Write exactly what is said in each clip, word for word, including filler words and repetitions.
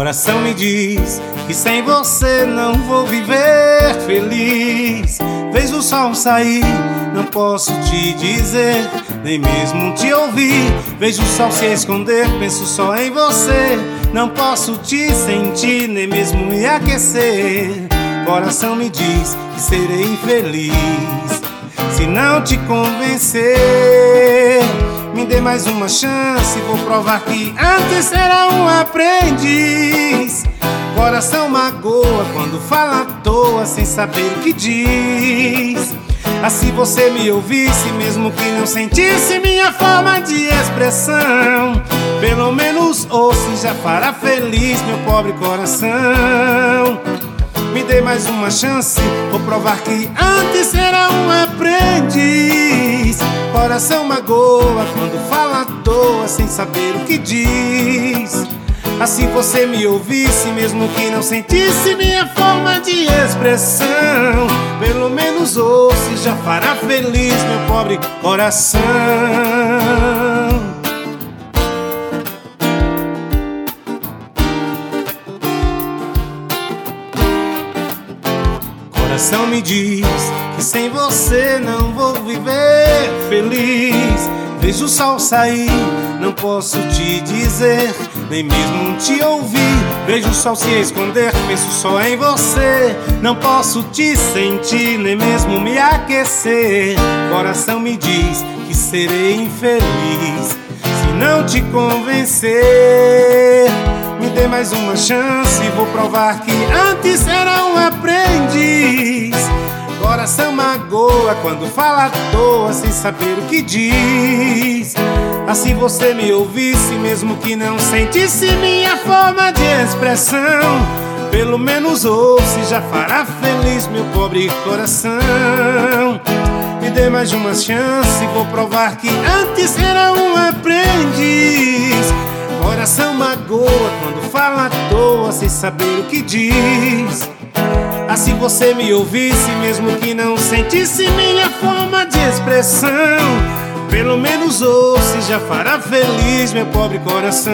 Coração me diz que sem você não vou viver feliz. Vejo o sol sair, não posso te dizer, nem mesmo te ouvir. Vejo o sol se esconder, penso só em você. Não posso te sentir, nem mesmo me aquecer. Coração me diz que serei infeliz se não te convencer. Me dê mais uma chance, vou provar que antes será um aprendiz. Coração magoa quando fala à toa, sem saber o que diz. Assim você me ouvisse, mesmo que não sentisse minha forma de expressão. Pelo menos ouça e já fará feliz meu pobre coração. Me dê mais uma chance, vou provar que antes será um aprendiz. Coração magoa quando fala à toa, sem saber o que diz. Assim você me ouvisse, mesmo que não sentisse minha forma de expressão. Pelo menos ouça e já fará feliz meu pobre coração. Coração me diz que sem você não vou viver feliz. Vejo o sol sair, não posso te dizer, nem mesmo te ouvir. Vejo o sol se esconder, penso só em você. Não posso te sentir, nem mesmo me aquecer. Coração me diz que serei infeliz se não te convencer. Me dê mais uma chance, vou provar que antes era um aprendiz. Coração magoa quando fala à toa, sem saber o que diz. Assim você me ouvisse, mesmo que não sentisse minha forma de expressão. Pelo menos ouça e já fará feliz meu pobre coração. Me dê mais uma chance, vou provar que antes era um aprendiz. Coração magoa quando fala à toa, sem saber o que diz. Assim você me ouvisse, mesmo que não sentisse minha forma de expressão. Pelo menos ouça e já fará feliz meu pobre coração.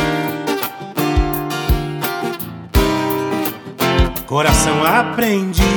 Coração aprendiz.